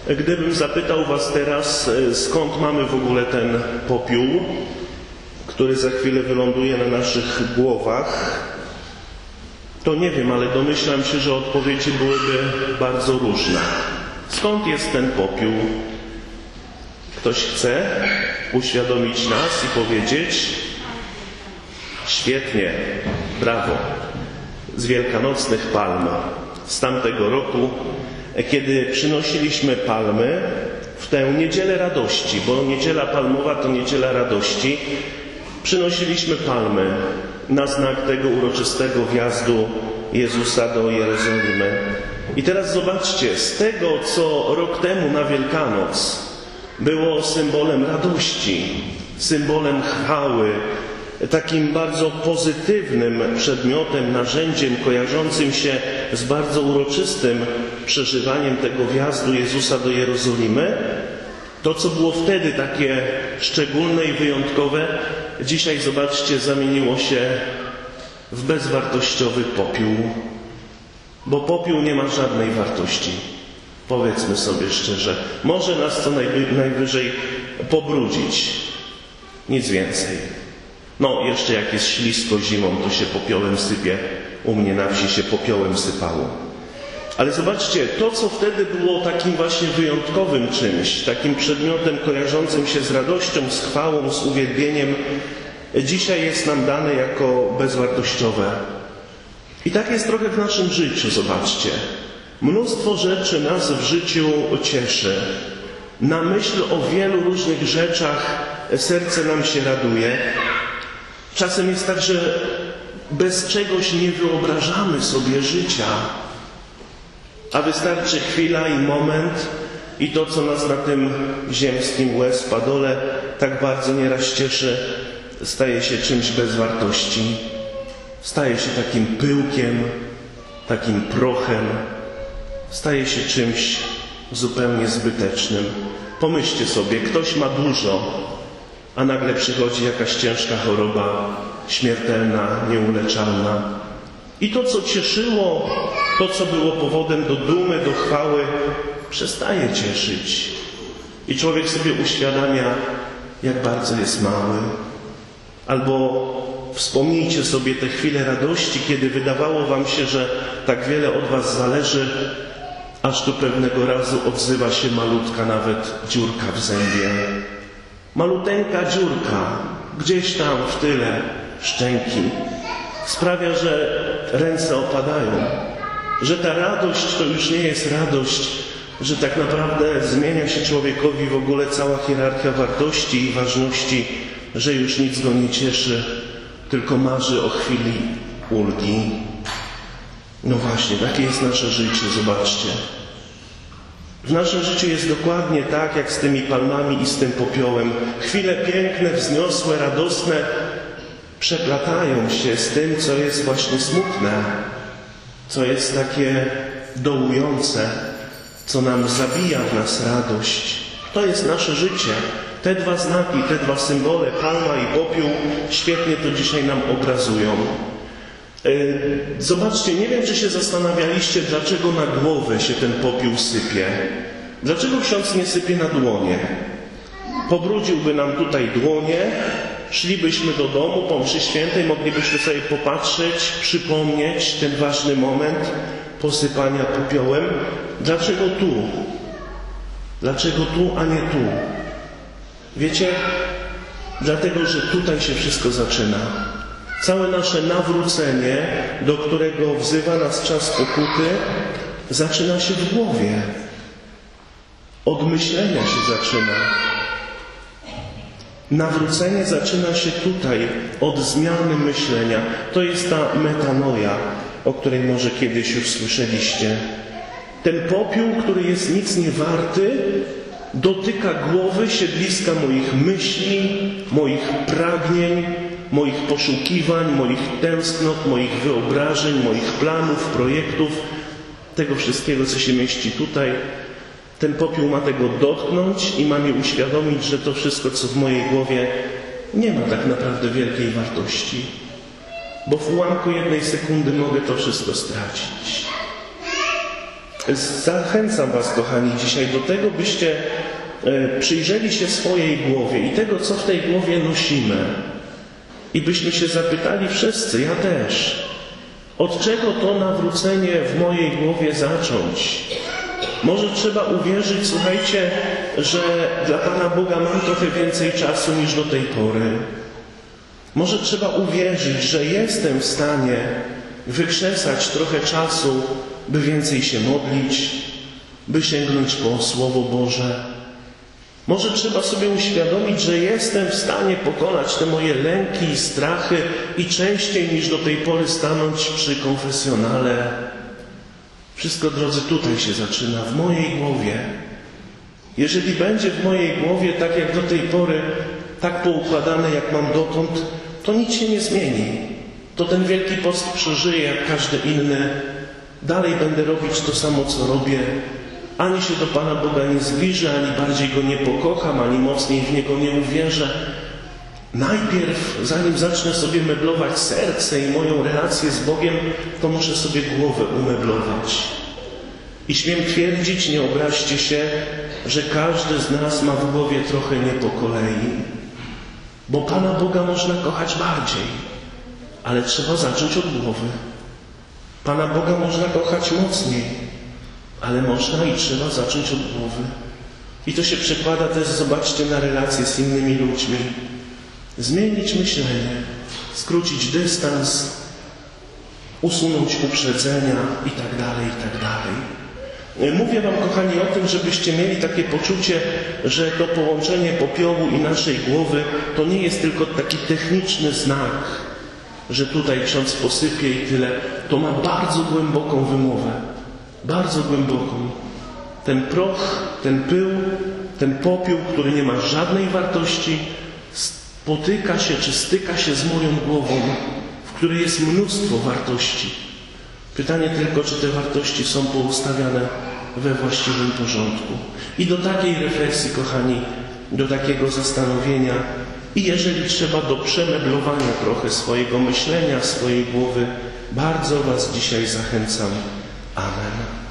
Gdybym zapytał was teraz, skąd mamy w ogóle ten popiół, który za chwilę wyląduje na naszych głowach, to nie wiem, ale domyślam się, że odpowiedzi byłyby bardzo różne. Skąd jest ten popiół? Ktoś chce uświadomić nas i powiedzieć? Świetnie, brawo. Z wielkanocnych palm. Z tamtego roku, kiedy przynosiliśmy palmy w tę niedzielę radości, bo niedziela palmowa to niedziela radości, przynosiliśmy palmy na znak tego uroczystego wjazdu Jezusa do Jerozolimy. I teraz zobaczcie, z tego, co rok temu na Wielkanoc było symbolem radości, symbolem chwały, takim bardzo pozytywnym przedmiotem, narzędziem kojarzącym się z bardzo uroczystym przeżywaniem tego wjazdu Jezusa do Jerozolimy, to, co było wtedy takie szczególne i wyjątkowe, dzisiaj, zobaczcie, zamieniło się w bezwartościowy popiół. Bo popiół nie ma żadnej wartości. Powiedzmy sobie szczerze. Może nas co najwyżej pobrudzić. Nic więcej. No, jeszcze jak jest ślisko zimą, to się popiołem sypie. U mnie na wsi się popiołem sypało. Ale zobaczcie, to, co wtedy było takim właśnie wyjątkowym czymś, takim przedmiotem kojarzącym się z radością, z chwałą, z uwielbieniem, dzisiaj jest nam dane jako bezwartościowe. I tak jest trochę w naszym życiu, zobaczcie. Mnóstwo rzeczy nas w życiu cieszy. Na myśl o wielu różnych rzeczach serce nam się raduje. Czasem jest tak, że bez czegoś nie wyobrażamy sobie życia. A wystarczy chwila i moment i to, co nas na tym ziemskim łez padole tak bardzo nieraz cieszy, staje się czymś bez wartości. Staje się takim pyłkiem, takim prochem. Staje się czymś zupełnie zbytecznym. Pomyślcie sobie, ktoś ma dużo, a nagle przychodzi jakaś ciężka choroba, śmiertelna, nieuleczalna. I to, co cieszyło, to, co było powodem do dumy, do chwały, przestaje cieszyć. I człowiek sobie uświadamia, jak bardzo jest mały. Albo wspomnijcie sobie te chwile radości, kiedy wydawało wam się, że tak wiele od was zależy, aż tu pewnego razu odzywa się malutka nawet dziurka w zębie. Maluteńka dziurka, gdzieś tam w tyle szczęki, sprawia, że ręce opadają, że ta radość to już nie jest radość, że tak naprawdę zmienia się człowiekowi w ogóle cała hierarchia wartości i ważności, że już nic go nie cieszy, tylko marzy o chwili ulgi. No właśnie, takie jest nasze życie, zobaczcie. W naszym życiu jest dokładnie tak, jak z tymi palmami i z tym popiołem. Chwile piękne, wzniosłe, radosne przeplatają się z tym, co jest właśnie smutne, co jest takie dołujące, co nam zabija w nas radość. To jest nasze życie. Te dwa znaki, te dwa symbole, palma i popiół, świetnie to dzisiaj nam obrazują. Zobaczcie, nie wiem, czy się zastanawialiście, dlaczego na głowę się ten popiół sypie. Dlaczego ksiądz nie sypie na dłonie? Pobrudziłby nam tutaj dłonie, szlibyśmy do domu po mszy świętej, moglibyśmy sobie popatrzeć, przypomnieć ten ważny moment posypania popiołem. Dlaczego tu? Dlaczego tu, a nie tu? Wiecie, dlatego, że tutaj się wszystko zaczyna. Całe nasze nawrócenie, do którego wzywa nas czas pokuty, zaczyna się w głowie. Od myślenia się zaczyna. Nawrócenie zaczyna się tutaj, od zmiany myślenia. To jest ta metanoja, o której może kiedyś już słyszeliście. Ten popiół, który jest nic nie warty, dotyka głowy, siedliska moich myśli, moich pragnień, moich poszukiwań, moich tęsknot, moich wyobrażeń, moich planów, projektów, tego wszystkiego, co się mieści tutaj. Ten popiół ma tego dotknąć i ma mi uświadomić, że to wszystko, co w mojej głowie, nie ma tak naprawdę wielkiej wartości. Bo w ułamku jednej sekundy mogę to wszystko stracić. Zachęcam Was, kochani, dzisiaj do tego, byście przyjrzeli się swojej głowie i tego, co w tej głowie nosimy. I byśmy się zapytali wszyscy, ja też, od czego to nawrócenie w mojej głowie zacząć? Może trzeba uwierzyć, słuchajcie, że dla Pana Boga mam trochę więcej czasu niż do tej pory. Może trzeba uwierzyć, że jestem w stanie wykrzesać trochę czasu, by więcej się modlić, by sięgnąć po Słowo Boże. Może trzeba sobie uświadomić, że jestem w stanie pokonać te moje lęki i strachy i częściej niż do tej pory stanąć przy konfesjonale. Wszystko, drodzy, tutaj się zaczyna, w mojej głowie. Jeżeli będzie w mojej głowie tak jak do tej pory, tak poukładane jak mam dotąd, to nic się nie zmieni. To ten Wielki Post przeżyje jak każdy inny. Dalej będę robić to samo, co robię. Ani się do Pana Boga nie zbliżę, ani bardziej Go nie pokocham, ani mocniej w Niego nie uwierzę. Najpierw, zanim zacznę sobie meblować serce i moją relację z Bogiem, to muszę sobie głowę umeblować. I śmiem twierdzić, nie obraźcie się, że każdy z nas ma w głowie trochę nie po kolei. Bo Pana Boga można kochać bardziej, ale trzeba zacząć od głowy. Pana Boga można kochać mocniej, ale można i trzeba zacząć od głowy. I to się przekłada też, zobaczcie, na relacje z innymi ludźmi. Zmienić myślenie, skrócić dystans, usunąć uprzedzenia i tak dalej. Mówię Wam, kochani, o tym, żebyście mieli takie poczucie, że to połączenie popiołu i naszej głowy to nie jest tylko taki techniczny znak, że tutaj ksiądz posypie i tyle. To ma bardzo głęboką wymowę. Bardzo głęboką. Ten proch, ten pył, ten popiół, który nie ma żadnej wartości, spotyka się czy styka się z moją głową, w której jest mnóstwo wartości. Pytanie tylko, czy te wartości są poustawiane we właściwym porządku. I do takiej refleksji, kochani, do takiego zastanowienia i jeżeli trzeba do przemeblowania trochę swojego myślenia, swojej głowy, bardzo Was dzisiaj zachęcam. Amen.